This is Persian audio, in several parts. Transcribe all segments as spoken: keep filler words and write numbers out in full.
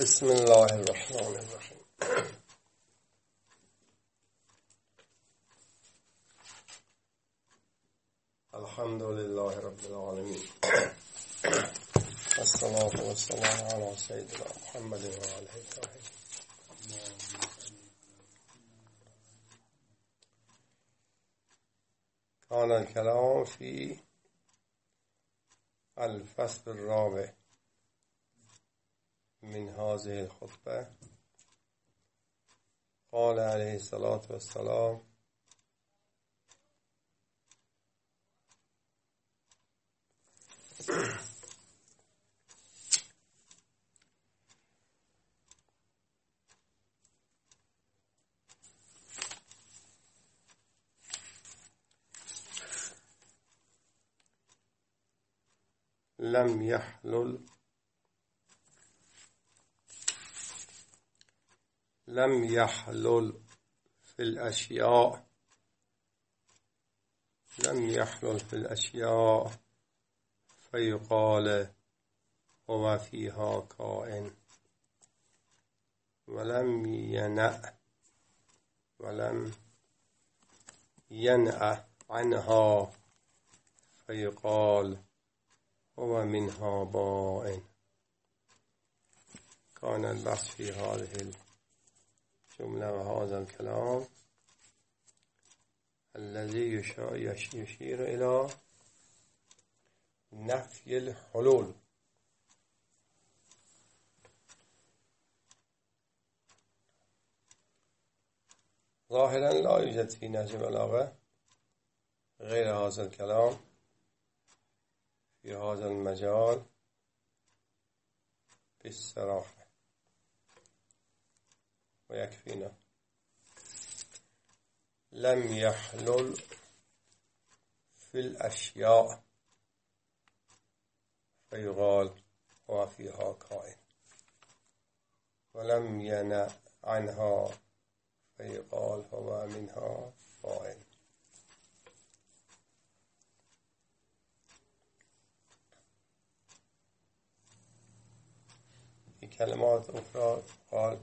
بسم الله الرحمن الرحیم. الحمد لله رب العالمین والصلاة والسلام على سیدنا محمد و آله الطاهرین. كان الكلام في الفصل الرابع من هذه الخطبة. قال عليه الصلاة والسلام: لم يحلل لم يحلل في الأشياء لم يحلل في الأشياء فيقال هو فيها كائن، ولم ينأ ولم ينأ عنها فيقال هو منها بائن. كان البحث في هذه الجملة وهذا الكلام الذي يشير إلى نفي الحلول. ظاهرا لا يوجد في نهج البلاغة غير هذا الكلام في هذا المجال بالصراحة، ويكفينا. لم يحلل في الأشياء فيقال هو فيها كائن، ولم ينأ عنها فيقال هو منها بائن. في كلمات أخرى قال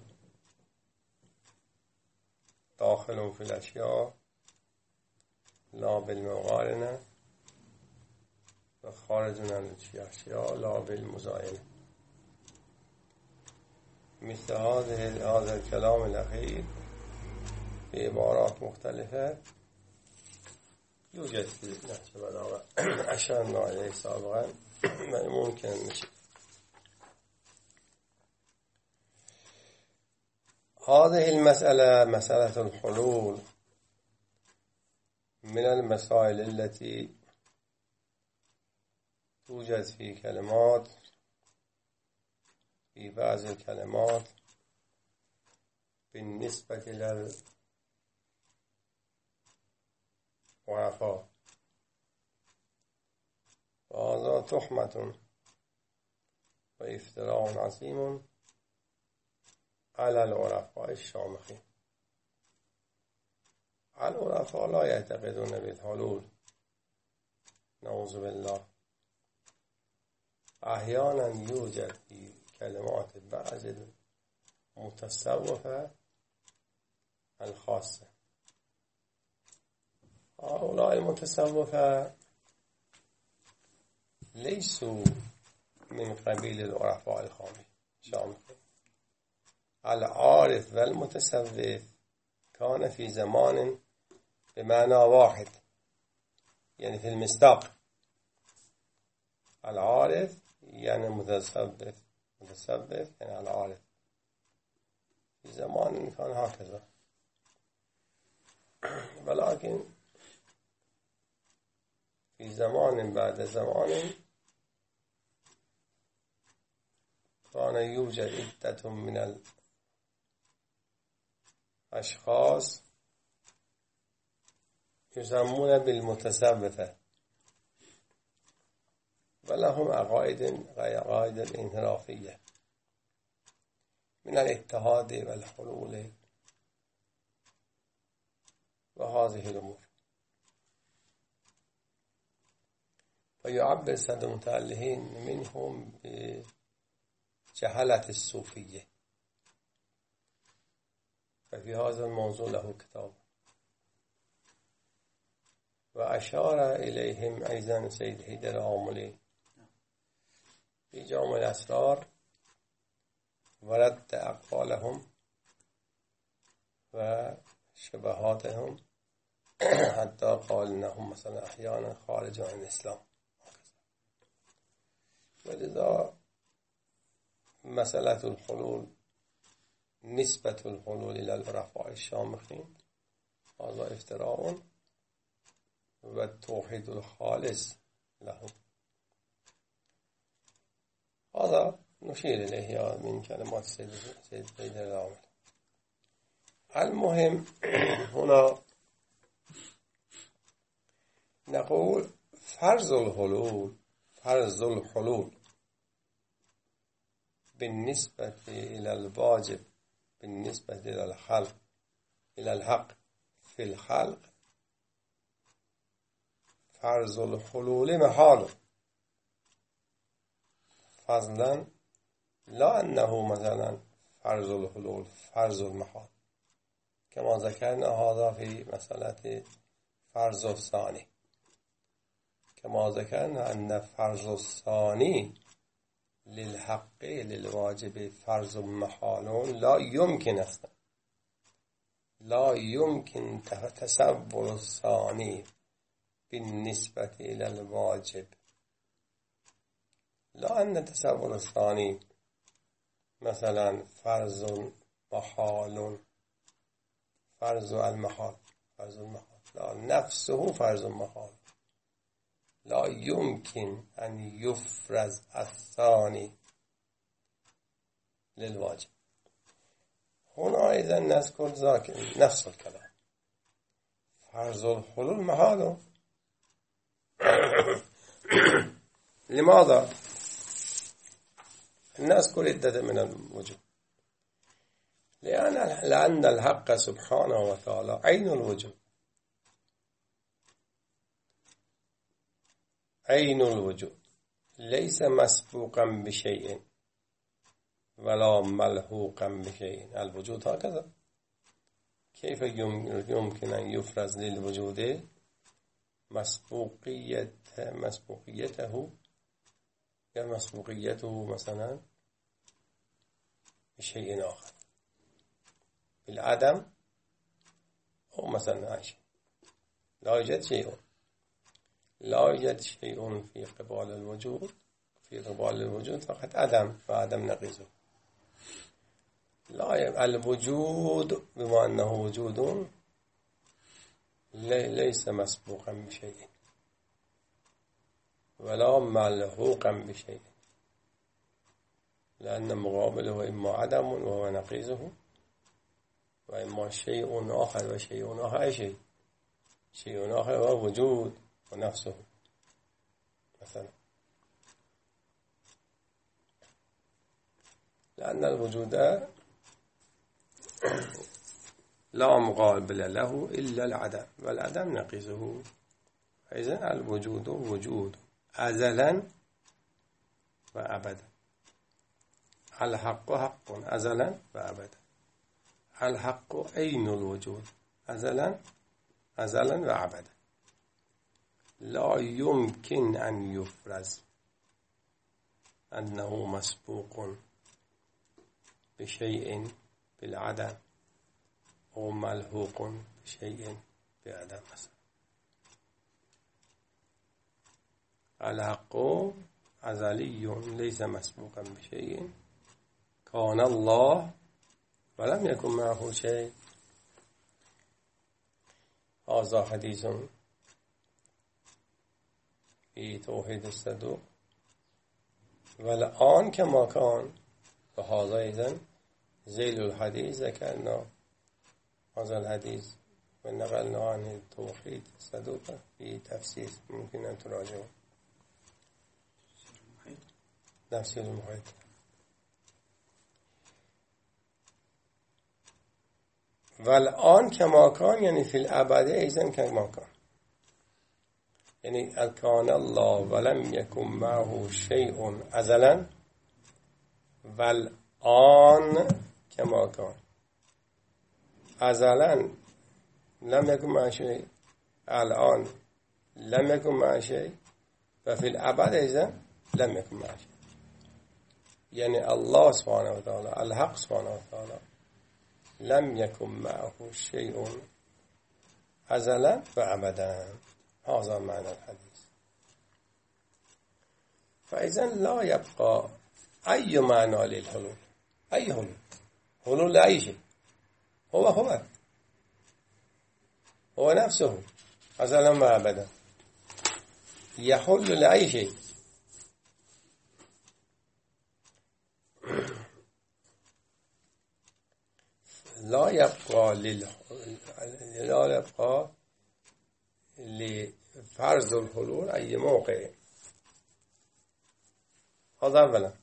داخل في الأشياء لا بالمقارنة، وخارج عن الأشياء لا بالمزاينة. مثل هذه هذا الكلام الأخير بعبارات مختلفة يوجد في نهج البلاغة أشرنا عليه سابقا، ممكن نشوف. هذه المسألة مسألة الحلول من المسائل التي توجد في كلمات في بعض الكلمات بالنسبة للعرفاء، وهذا تهمة وافتراء عظيم على العرفاء الشامخين. العرفاء لا يعتقدون بالحلول، نعوذ بالله. أحيانا يوجد في كلمات بعض المتصوفة الخاصة. هؤلاء المتصوفة ليسوا من قبيل العرفاء الشامخين. العارف والمتصوف كان في زمان بمعنى واحد، يعني في المصداق. العارف يعني متصوف، متصوف يعني العارف. في زمان كان هكذا، ولكن في زمان بعد زمان كان يوجد عدة من الأشخاص يسمون بالمتصوفة، ولهم عقائد غير عقائد الانحرافية من الاتحاد والحلول وهذه الأمور. ويعبر سد المتألهين منهم بجهلة الصوفية، ففي هذا الموضوع له كتاب. وأشار إليهم أيضا سيد حيدر عاملي في جامع الأسرار ورد أقوالهم وشبهاتهم حتى قال إنهم مثلا أحيانا خارج عن الإسلام. ولذا مسألة الحلول، نسبة الحلول إلى العرفاء الشامخين، هذا افتراء والتوحيد الخالص له. هذا نشير إليه من كلمات سيد سيد حيدر العاملي. المهم هنا نقول فرض الحلول فرض الحلول بالنسبة إلى الواجب، بالنسبة إلى الخلق إلى الحق في الخلق، فرض الحلول محال، فضلا لا أنه مثلا فرض الحلول فرض المحال، كما ذكرنا هذا في مسألة فرض الثاني، كما ذكرنا أن فرض الثاني للحق للواجب فرض محال لا يمكن أصلا، لا يمكن تصور الثاني بالنسبة إلى الواجب، لا أن تصور الثاني مثلا فرض محال، فرض المحال فرض المحال لا، نفسه فرض محال، لا يمكن أن يفرز الثاني للواجب. هنا أيضا نذكر ذاك نفس الكلام، فرض الحلول محال. لماذا؟ نذكر عدة من الوجوه. لأن لأن الحق سبحانه وتعالى عين الوجود، عين الوجود ليس مسبوقا بشيء ولا ملحوقا بشيء. الوجود هكذا، كيف يمكن أن يفرز للوجود مسبوقية مسبوقيته يا مسبوقيته مثلا بشيء آخر، بالعدم أو مثلا شيء، لا يوجد شيء، لا يوجد شيء في قبال الوجود، في قبال الوجود فقط عدم وعدم نقيضه. لا، الوجود بما أنه وجود ليس مسبوقا بشيء ولا ملحوقا بشيء، لأن مقابله إما عدم وهو نقيضه، وإما شيء آخر وشيء آخر أي شيء، شيء آخر هو وجود ونفسه مثلا، لأن الوجود لا مقابل له إلا العدم، والعدم نقيضه. إذن الوجود وجود أزلا وأبدا، الحق حق أزلا وأبدا، الحق عين الوجود أزلا أزلا وأبدا، لا يمكن أن يفرز أنه مسبوق بشيء بالعدم أو ملحوق بشيء بعدم. الحق أزلي ليس مسبوقا بشيء، كان الله ولم يكن معه شيء. هذا حديث في توحيد الصدوق. والآن كما كان، وهذا إذن ذيل الحديث ذكرنا هذا الحديث ونقلنا عن توحيد الصدوق في تفسير، ممكن أن تراجعوا تفسير المحيط. والآن كما كان يعني في الأبد أيضا كما كان، يعني كان الله ولم يكن معه شيء أزلا، والآن كما كان. ازلا لم يكن مع شيء، الان لم يكن مع شيء، و فی الابد ایضا لم يكن مع شيء. یعنی الله سبحانه و تعالی، الحق سبحانه و تعالی، لم يكن معه شيء ازلا و ابدا. هذا معنى الحديث. فإذا لا يبقى أي معنى للحلول. أي حلول؟ حلول لأي شيء. هو هو هو نفسه ازلا و ابدا، يحل لأي شيء. لا يبقى لل لا يبقى لفرض الحلول أي موقع. هذا أولا.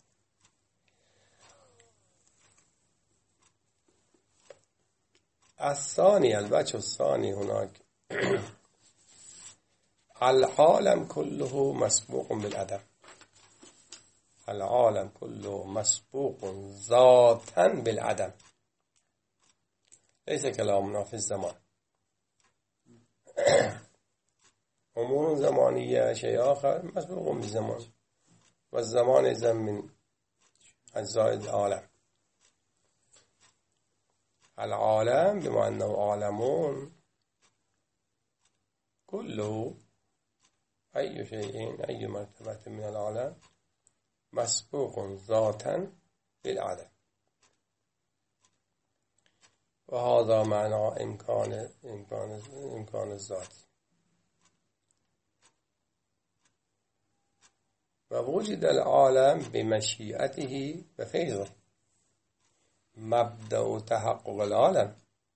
الثاني، الوجه الثاني هناك العالم كله مسبوق بالعدم. العالم كله مسبوق ذاتا بالعدم، ليس كلامنا في الزمان. امور زمانية شيء آخر مسبوق بالزمان، والزمان إذن من أجزاء العالم. العالم بما أنه عالمون كله، أي شيء أي مرتبة من العالم مسبوق ذاتا بالعدم. وهذا معنى إمكان إمكان إمكان الذات. ووجد العالم بمشيئته وفيضه. مبدأ تحقق العالم،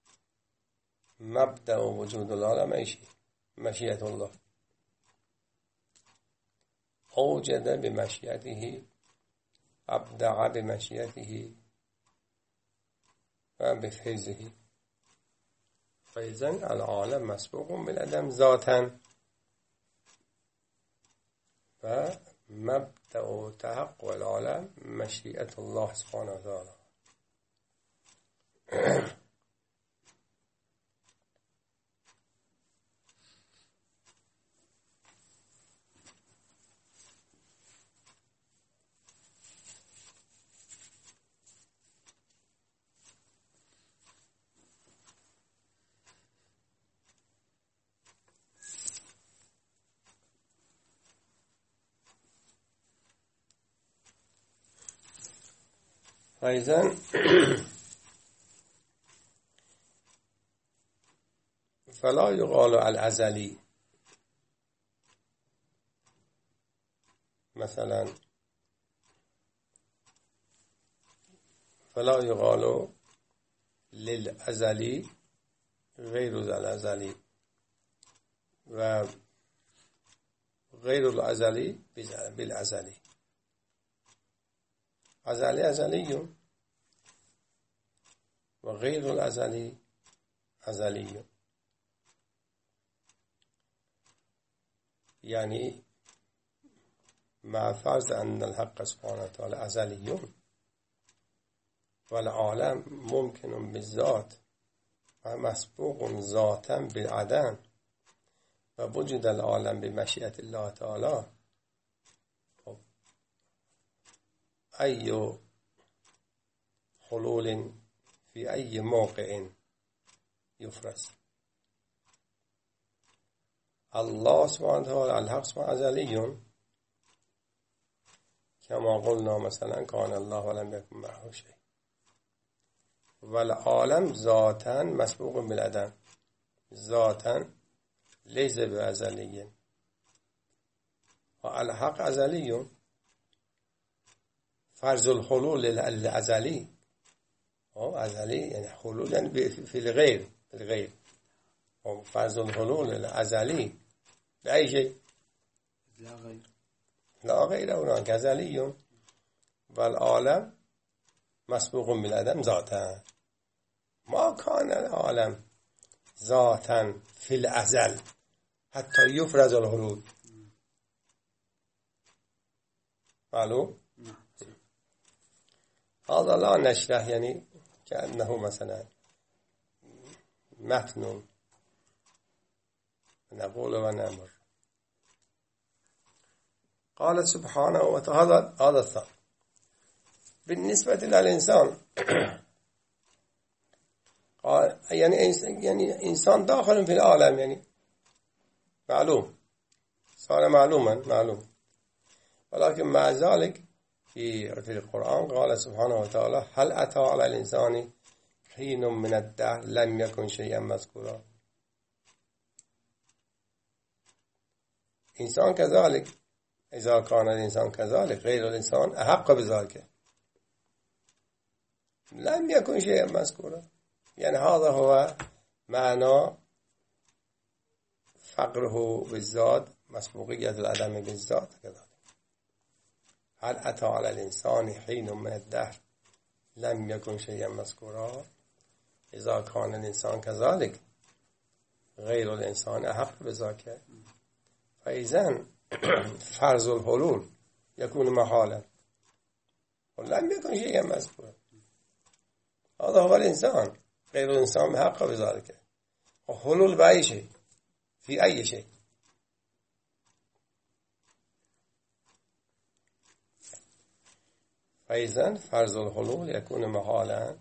مبدأ وجود العالم أي شيء؟ مشيئة الله. أوجد بمشيئته، أبدع بمشيئته وبفيضه. فإذن العالم مسبوق بالعدم ذاتا، ومبدأ تحقق العالم مشيئة الله سبحانه وتعالى. فإذن فلا يقال الأزلي. مثلا فلا يقال للأزلي غير الأزلي، و غير الأزلي بالأزلي. أزلي أزلي، وغير الأزلي أزلي. يعني مع فرض أن الحق سبحانه وتعالى أزلي، والعالم ممكن بالذات ومسبوق ذاتا بالعدم، ووجد العالم بمشيئة الله تعالى. أي حلول في أي موقع يفرز؟ الله سبحانه وتعالى الحق سبحانه أزلي، كما قلنا مثلا كان الله ولم يكن معه شيء. والعالم ذاتا مسبوق بالعدم ذاتا، ليس بأزلي. والحق أزلي، فرض الحلول الأزلي. أزلي يعني حلول يعني في الغير، في الغير. فرض الحلول الأزلي بأي شيء؟ لا غير، لا غير هناك أزلي. والعالم مسبوق بالعدم ذاتا. ما كان العالم ذاتا في الأزل حتى يفرز الحلول. معلوم؟ هذا لا نشرح، يعني كأنه مثلا متن نقول و نمر. قال سبحانه وتعالى هذا الثاني بالنسبة للإنسان قال يعني يعني إنسان داخل في العالم، يعني معلوم صار معلوما معلوم، ولكن مع ذلك في في القرآن قال سبحانه وتعالى هل أتى على الإنسان حين من الدهر لم يكن شيئا مذكورا. إنسان كذلك، إذا كان الإنسان كذلك غير الإنسان أحق بذلك، لم يكن شيئا مذكورا. يعني هذا هو معنى فقره بالذات، مسبوقية العدم بالذات كذلك. هل أتى على الإنسان حين من الدهر لم يكن شيئا مذكورا. إذا كان الإنسان كذلك غير الإنسان أحق بذلك، فإذن فرض الحلول يكون محالا ولم يكن شيئا مذكورا. هذا هو الإنسان، غير الإنسان محق بذلك. وحلول بأي شيء في أي شيء. فإذن فرض الحلول يكون محالا.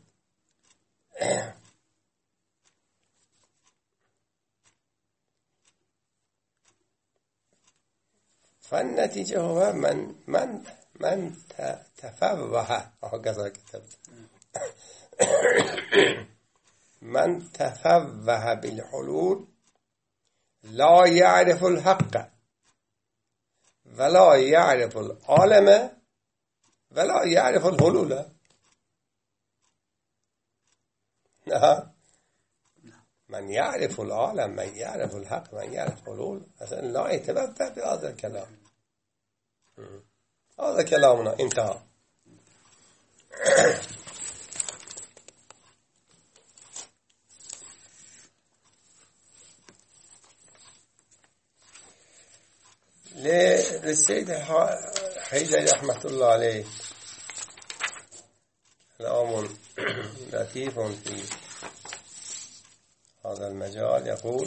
فالنتيجة هو من من من تفوه هكذا كتبت من تفوه بالحلول لا يعرف الحق ولا يعرف العالم ولا يعرف الحلول. من يعرف العالم، من يعرف الحق، من يعرف الحلول، أصلا لا يتبدأ بهذا الكلام. هذا كلامنا انتهى. للسيد حيدر رحمة الله عليه كلام لطيف في هذا المجال. يقول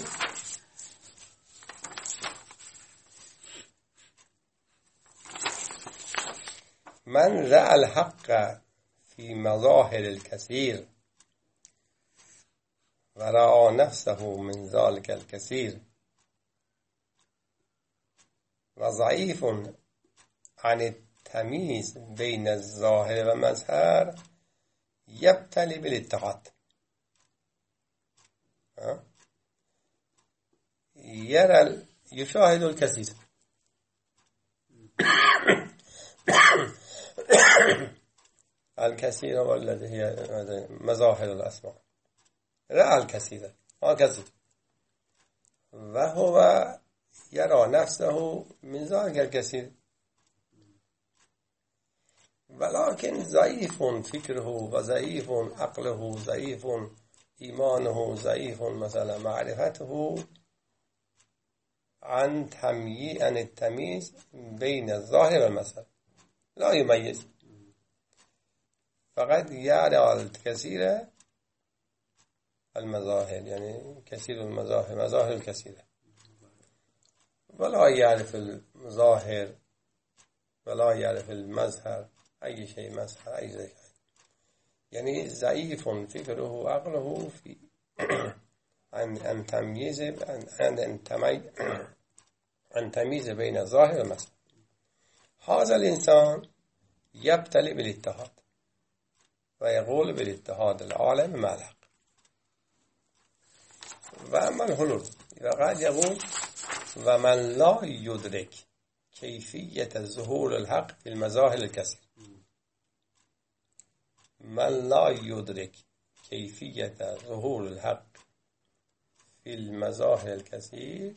من رأى الحق في مظاهر الكثير ورأى نفسه من ذلك الكثير وضعيف عن التمييز بين الظاهر والمظهر يبتلي بالاتحاد. يرى يشاهد الكثير الكثير والذي هي مظاهر الأسماء. رأى الكثير هكذا وهو يرى نفسه من ذلك الكثير، ولكن ضعيف فكره وضعيف عقله، ضعيف إيمانه، ضعيف مثلا معرفته عن تمييز عن التمييز بين الظاهر والمظهر، لا يميز، فقد يرى الكثير المظاهر، يعني كثير المظاهر، مظاهر الكثيرة، ولا يعرف المظاهر ولا يعرف المظهر، أي شيء مظهر أي شيء. يعني ضعيف فكره وعقله في أن أن تمييز أن أن تميز أن تمييز بين الظاهر والمظهر. هذا الإنسان يبتلي بالاتحاد ويقول بالاتحاد العالم مع الحق. وأما الحلول فقد يقول ومن لا يدرك كيفية ظهور الحق في المظاهر الكثير، من لا يدرك كيفية ظهور الحق في المظاهر الكثير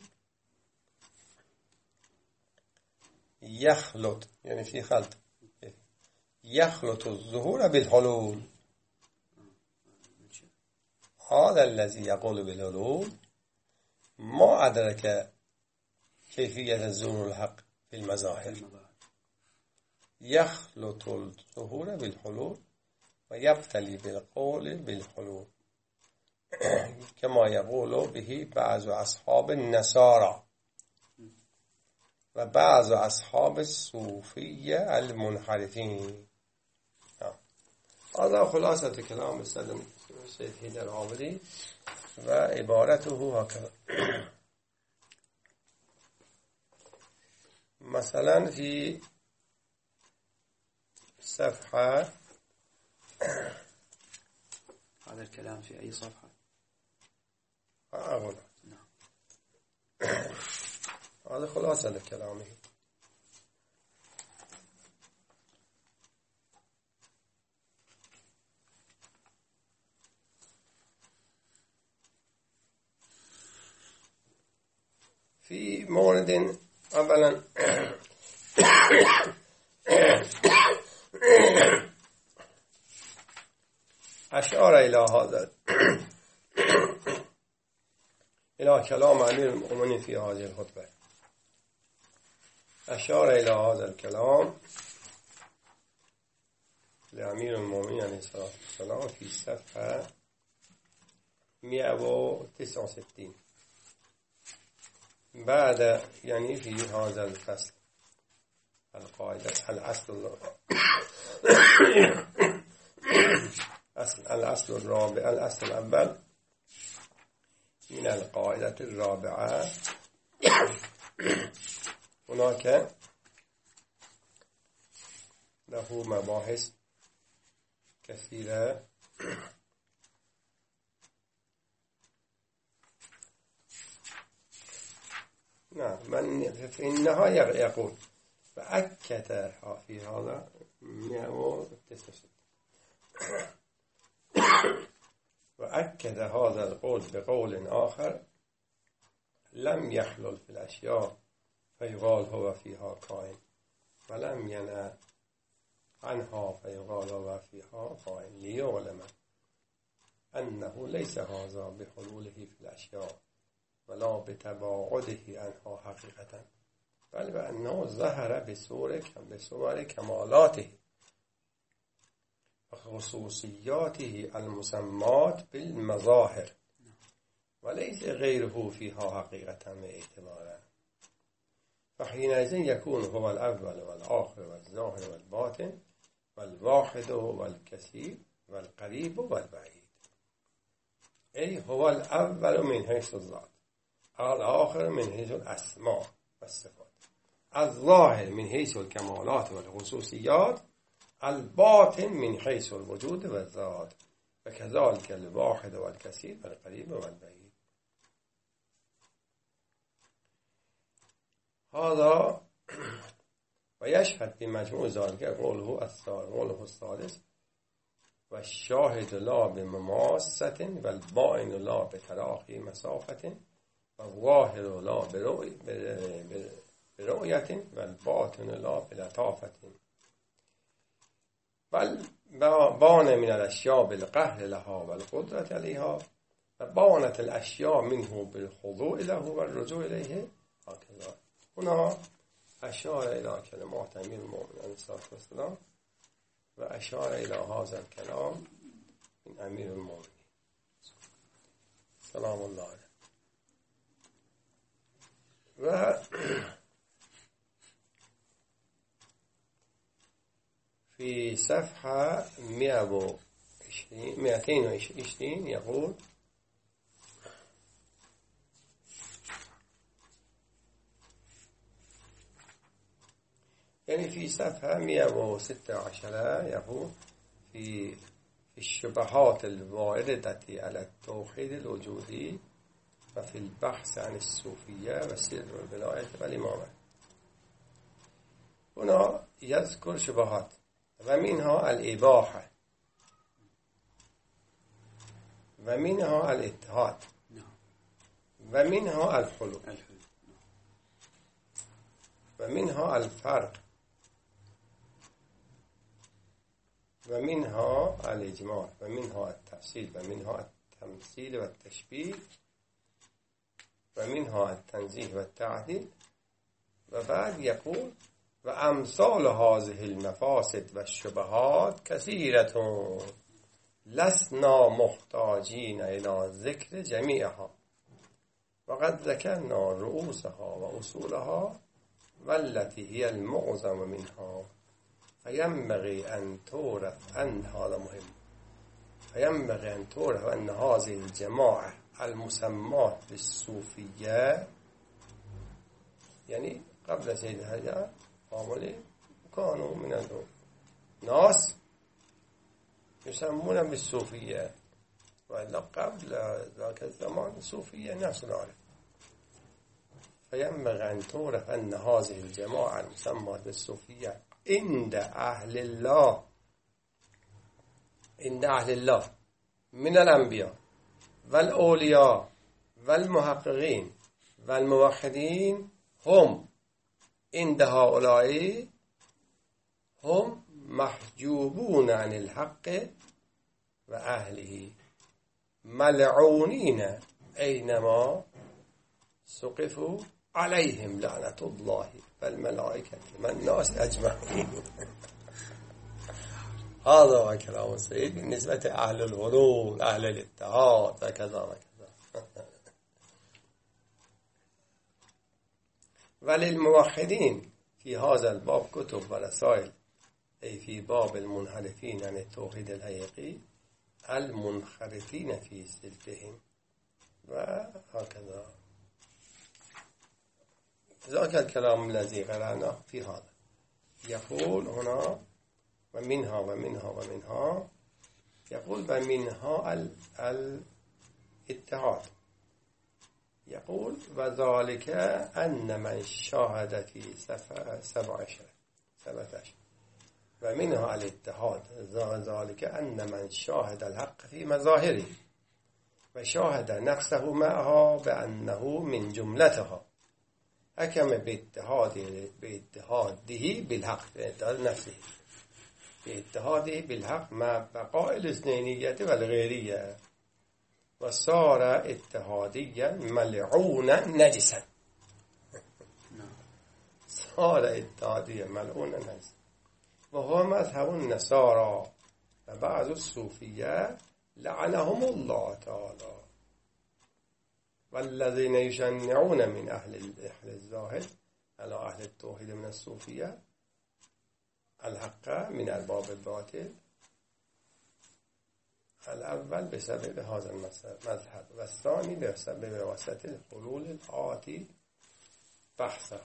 يخلط، يعني في خلط، يخلط الظهور بالحلول. هذا الذي يقول بالحلول ما أدرك كيفية ظهور الحق في المظاهر، يخلط الظهور بالحلول ويبتلي بالقول بالحلول كما يقول به بعض أصحاب النصارى و بعض أصحاب الصوفية المنحرفين. هذا خلاصة كلام السيد حيدر العابدي وعبارته هكذا. مثلا في صفحة، هذا الكلام في أي صفحة؟ أقول نعم. هذا خلاصة كلامه. في مورد أولا أشار إلى هذا إلى كلام أمير المؤمنين في هذه الخطبة. أشار إلى هذا الكلام لأمير المؤمنين عليه الصلاة والسلام في صفحة مئة وتسعة وستين بعد، يعني في هذا الفصل القاعدة الأصل الأصل الرابع الأصل الأول من القاعدة الرابعة. هناك له مباحث كثيرة نعم. من في النهاية يقول فأكد في هذا مئة وتسعة وستين وأكد هذا القول بقول آخر لم يحلل في الأشياء فيقال هو فيها كائن، ولم ينه عنها فيقال هو فيها كائن، ليعلم أنه ليس هذا بحلوله في الأشياء ولا بتباعده عنها حقيقة، بل بأنه ظهر بصور بصور كمالاته وخصوصياته المسمات بالمظاهر، وليس غيره فيها حقيقة باعتباره، فحينئذ يكون هو الأول والآخر والظاهر والباطن والواحد والكثير والقريب والبعيد. أي هو الأول من حيث الذات، الآخر من حيث الأسماء والصفات، الظاهر من حيث الكمالات والخصوصيات، الباطن من حيث الوجود والذات، وكذلك الواحد والكثير والقريب والبعيد. هذا ويشهد بمجموع ذلك قوله قوله الثالث والشاهد لا بمماسة والبائن لا بتراخي مسافة والظاهر لا برؤية والباطن لا بلطافة، بل بان من الأشياء بالقهر لها والقدرة عليها، وبانت الأشياء منه بالخضوع له والرجوع إليه. هكذا هنا أشار إلى كلمات أمير المؤمنين عليه الصلاة والسلام، وأشار إلى هذا الكلام من أمير المؤمنين سلام الله عليه. و في صفحة مئتين وعشرين يقول يعني في صفحة مئة وستة عشر يقول في الشبهات الواردة على التوحيد الوجودي وفي البحث عن الصوفية وسر الولاية والإمامة. هنا يذكر شبهات ومنها الإباحة ومنها الاتحاد ومنها الحلول ومنها الفرق ومنها الإجماع ومنها التفصيل ومنها التمثيل والتشبيه ومنها التنزيه والتعديل. وبعد يقول وأمثال هذه المفاسد والشبهات كثيرة لسنا محتاجین الى ذکر جمیعها وقد ذکرنا رؤوسها و اصولها والتي هي المعظم منها فينبغي أن تعرف أن هذا مهم فينبغي أن تعرف أن هذه الجماعة المسمات بالصوفية يعني قبل سيد الحجر عامل كانوا من الناس يسمون بالصوفية وإلا قبل ذاك الزمان الصوفية ناس نعرف فينبغي أن تعرف أن هذه الجماعة المسمات بالصوفية عند أهل الله عند أهل الله من الأنبياء والأولياء والمحققين والموحدين هم عند هؤلاء هم محجوبون عن الحق وأهله ملعونين أينما سقفوا عليهم لعنة الله والملائكة والناس أجمعين. هذا هو كلام السيد بالنسبة أهل الحلول أهل الاتحاد وكذا وكذا. وللموحدين في هذا الباب كتب ورسائل أي في باب المنحرفين عن التوحيد الحقيقي المنخرطين في سلكهم وهكذا. ذاك الكلام الذي قرأنا في هذا يقول هنا ومنها ومنها ومنها يقول ومنها الاتحاد يقول وذلك أن من شاهد في سبع عشر سبعة عشر ومنها الاتحاد ذلك أن من شاهد الحق في مظاهره وشاهد نفسه معها بأنه من جملتها حكم باتحاده باتحاده بالحق باتحاد نفسه باتحاده بالحق مع بقاء الاثنينية والغيرية وصار اتحاديا ملعونا نجسا. صار اتحاديا ملعونا نجسا وهو مذهب النصارى وبعض الصوفية لعنهم الله تعالى والذين يشنعون من أهل أهل الزاهد على أهل التوحيد من الصوفية الحق من أرباب الباطل الأول بسبب هذا المذهب والثاني بسبب وسط الحلول الآتي بحثه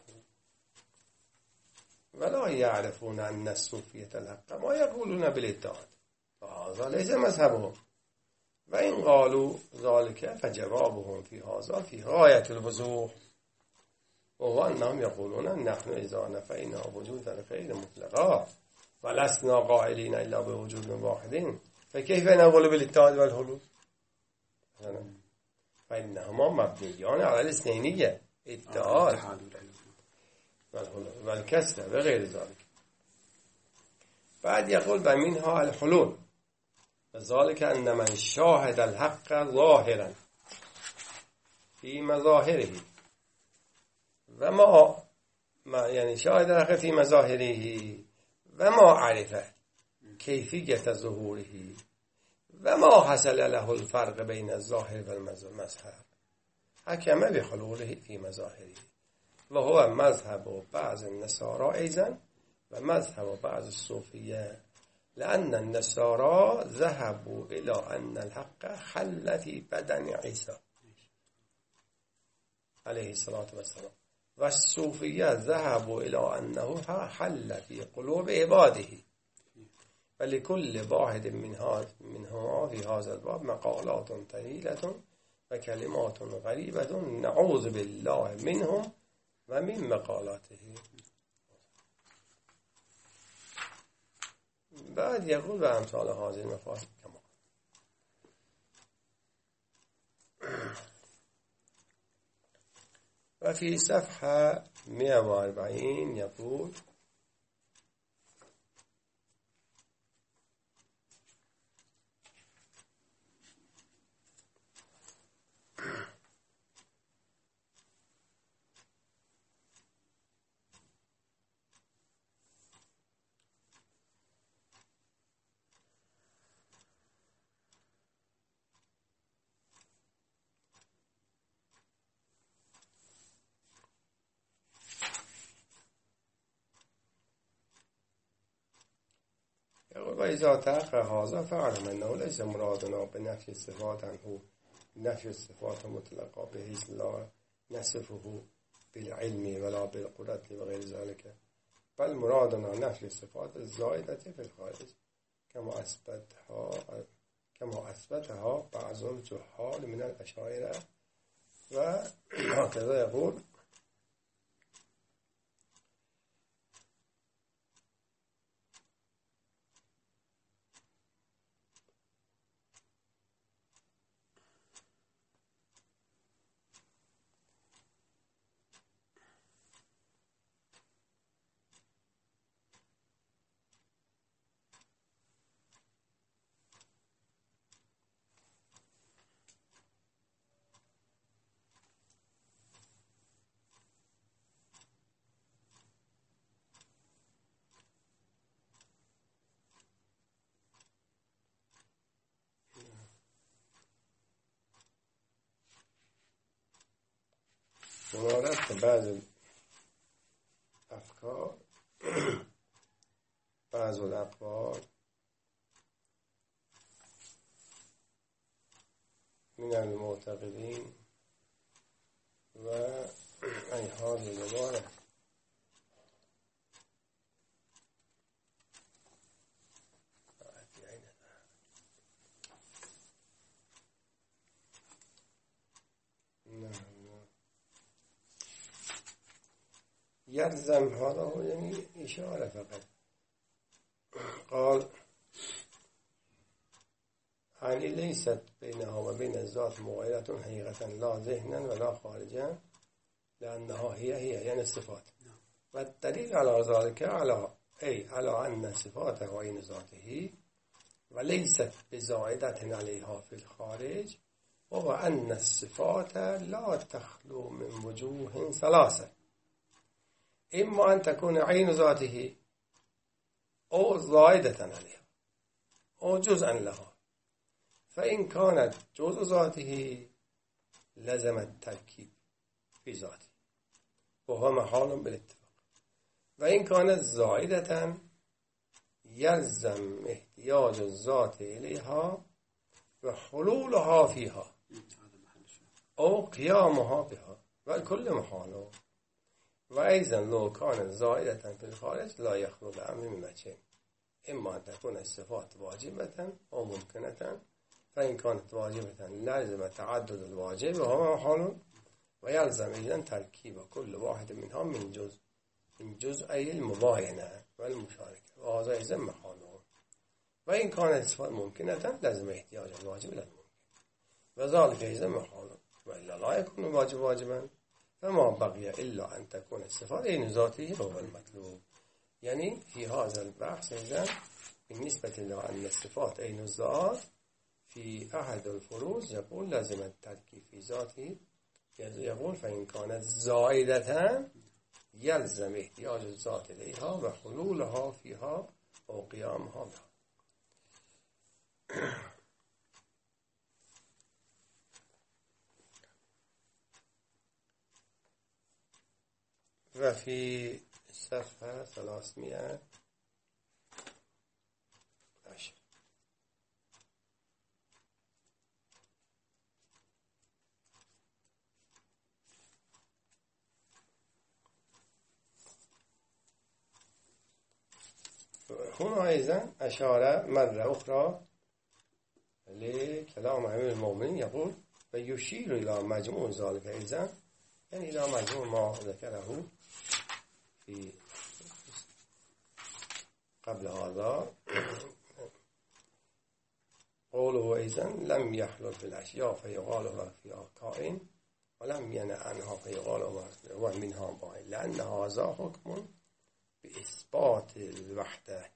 ولا يعرفون أن الصوفية الحق ما يقولون بالاتحاد فهذا ليس مذهبهم وإن قالوا ذلك فجوابهم في هذا في غاية الوضوح وهو أنهم يقولون نحن إذا نفينا وجود غير مطلقا ولسنا قائلين إلا بوجود واحد فكيف نقول بالاتحاد والحلول فإنهما مبنيان على الاثنينية اتحاد والكسر وغير ذلك. بعد يقول ومنها الحلول وذلك أن من شاهد الحق ظاهرا في مظاهره وما ما يعني شاهد الحق في مظاهره وما عرف كيفية ظهوره وما حصل له الفرق بين الظاهر والمظهر حكم بحلوله في مظاهره وهو مذهب بعض النصارى أيضا ومذهب بعض الصوفية لأن النصارى ذهبوا إلى أن الحق حل في بدن عيسى عليه الصلاة والسلام والصوفية ذهبوا إلى أنه حل في قلوب عباده ولكل واحد من منهما في هذا الباب مقالات طويلة وكلمات غريبة نعوذ بالله منهم ومن مقالاته. بعد يقول بأمثال هذه المفاهيم كما وفي صفحة مئة وأربعين يقول و اذا تحقق هذا فاعلم انه ليس مرادنا بنفي الصفات عنه نفي الصفات مطلقا بحيث لا نصفه بالعلم ولا بالقدرة وغير ذلك، بل مرادنا نفي الصفات الزائدة في الخارج كما أثبتها كما أثبتها بعض الجهال من الأشاعرة. وهكذا يقول مرادت بعض الأفكار بعض الأقوال من المعتقدين و أيهاد المبارك يلزم هذا يعني إشارة فقط. قال يعني ليست بينها وبين الذات مغايرة حقيقة لا ذهنا ولا خارجا لأنها هي هي يعني الصفات، والدليل على ذلك على أي على أن صفاته عين ذاته وليست بزائدة عليها في الخارج، وهو أن الصفات لا تخلو من وجوه ثلاثة، إما أن تكون عين ذاته أو زائدة عليها أو جزءا لها، فإن كانت جزء ذاته لزم التركيب في ذاته وهو محال بالاتفاق، وإن كانت زائدة يلزم احتياج الذات إليها وحلولها فيها أو قيامها بها والكل محال. وأيضا لو كانت زائدة في الخارج لا يخلو الأمر من وجهين، إما أن تكون الصفات واجبة أو ممكنة، فإن كانت واجبة لازم تعدد الواجب وهو محال، ويلزم إذن تركيب كل واحد منها من جزء من جزئي المباينة والمشاركة، وهذا إذن محال. وإن كانت الصفات ممكنة لازم احتياج الواجب إلى الممكن، وذلك إذن محال، وإلا لا يكون الواجب واجبا، فما بقي إلا أن تكون الصفات عين ذاته هو المطلوب. يعني في هذا البحث إذن بالنسبة لأن الصفات عين الذات في أحد الفروض يقول لازم التركيب في ذاته، يقول فإن كانت زائدة يلزم احتياج الذات إليها وحلولها فيها أو قيامها بها. وفي صفحة ثلاثمائة عشر هنا أيضا أشار مرة أخرى لكلام أمير المؤمنين، يقول ويشير إلى مجموع ذلك أيضا، يعني إلى مجموع ما ذكره في قبل هذا. قوله أيضا لم يحلل في الأشياء فيقال هو فيها كائن ولم ينع عنها فيقال هو منها بائن، لأن هذا حكم بإثبات الوحدة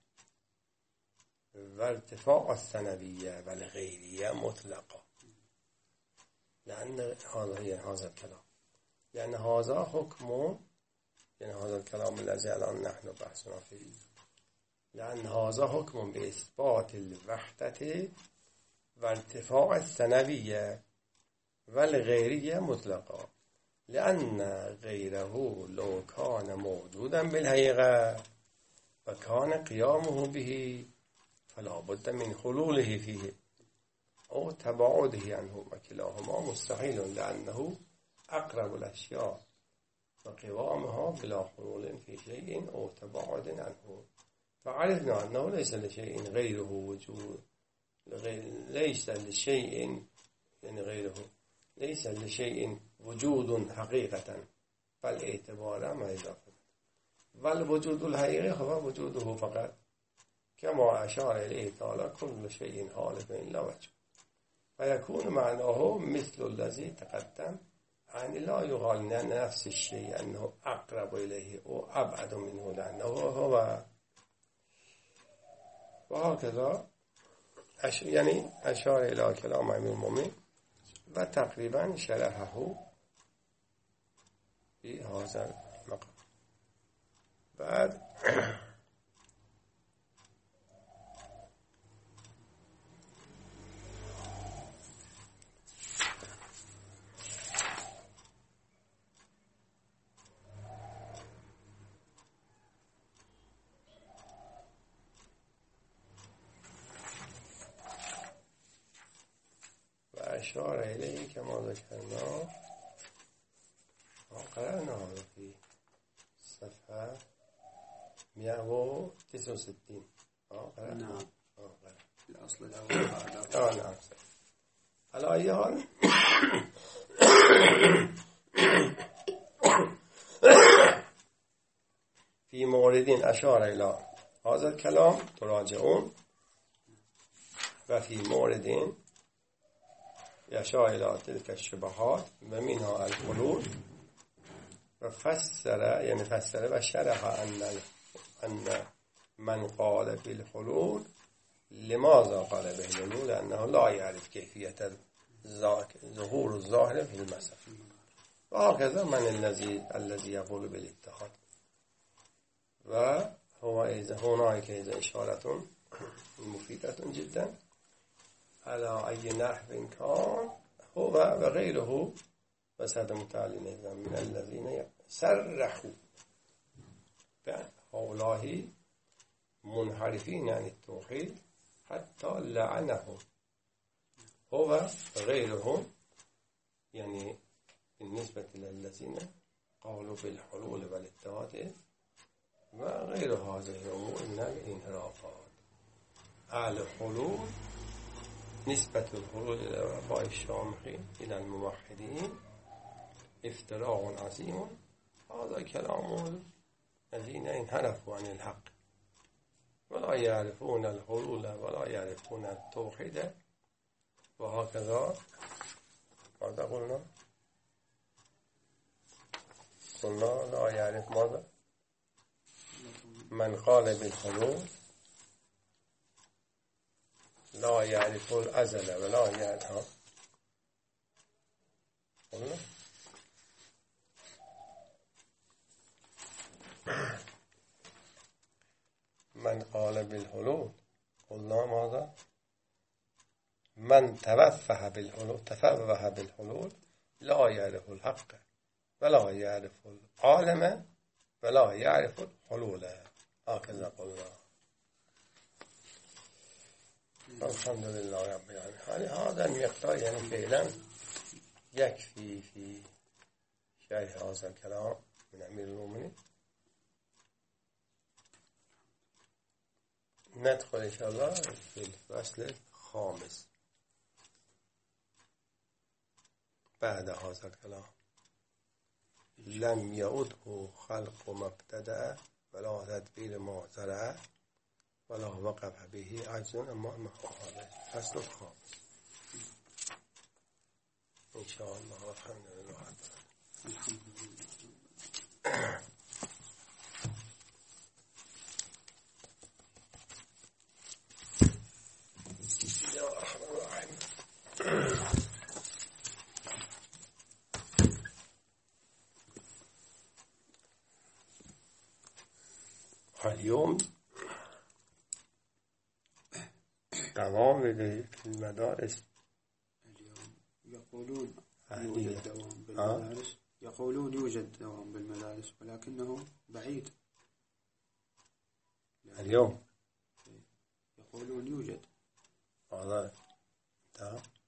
وارتفاع الثنوية والغيرية مطلقة، لأن هذا هي هذا الكلام، لأن هذا حكم، يعني هذا الكلام الذي الآن نحن بحثنا فيه، لأن هذا حكم بإثبات الوحدة وارتفاع الثنوية والغيرية مطلقة، لأن غيره لو كان موجودا بالحقيقة وكان قيامه به فلا بد من حلوله فيه أو تباعده عنه وكلاهما مستحيل لأنه أقرب الأشياء وقوامها بلا حلول في شيء أو تباعد عنه. فعرفنا أنه ليس لشيء غيره وجود، ليس لشيء يعني غيره ليس لشيء وجود حقيقة بل اعتبارا ما إضافة، بل وجود الحقيقي هو وجوده فقط، كما أشار إليه تعالى كل شيء حالف إلا وجه، فيكون معناه مثل الذي تقدم، يعني لا يقال أن نفس الشيء أنه أقرب إليه أو أبعد منه لأنه هو. وهكذا أش... يعني أشار إلى كلام أمير المؤمنين وتقريبا شرحه في هذا المقام. بعد أشار إليه كما ذكرنا وقرأنا هذا في صفحة مئة وتسعة وستين. نعم. الأصل الأول. آه نعم. على أي حال في مورد أشار إلى هذا الكلام تراجعون، وفي مورد يشار إلى تلك الشبهات ومنها الحلول، وفسر يعني فسر وشرح أن أن من قال بالحلول لماذا قال بالحلول؟ لأنه لا يعرف كيفية ظهور الظاهر في المسألة. وهكذا من الذي الذي يقول بالاتحاد، وهو إذا هناك إذا إشارة مفيدة جدا على أي نحو كان هو وغيره وساد متعلين من الذين سرحوا هؤلاء منحرفين عن التوحيد حتى لعنهم هو وغيرهم، يعني بالنسبة للذين قالوا بالحلول والاتحاد وغير هذه الأمور من الانحرافات. الحلول نسبة الحلول إلى العرفاء الشامخين إلى الموحدين افتراء عظيم، هذا كلام الذين انحرفوا عن الحق ولا يعرفون الحلول ولا يعرفون التوحيد. وهكذا ماذا قلنا؟ قلنا لا يعرف ماذا؟ من قال بالحلول لا يعرف الأزل ولا يعرف قلنا من قال بالحلول قلنا ماذا؟ من توفه بالحلول تفوه بالحلول لا يعرف الحق ولا يعرف العالم ولا يعرف الحلول. هكذا قلنا. الحمد لله رب العالمين. هذا المقدار يعني فعلا يكفي في شرح هذا الكلام من أمير المؤمنين. ندخل إن شاء الله في الفصل الخامس بعد هذا الكلام. لم يعده خلق ما ابتدأ ولا تدبير ما زرع ولا وقف به عجز أما هذا الفصل الخامس إن شاء الله. الحمد لله. الحمد لله. اليوم دوام في المدارس. اليوم يقولون يوجد دوام بالمدارس، يقولون يوجد دوام بالمدارس ولكنه بعيد. اليوم يقولون يوجد. هذا تمام.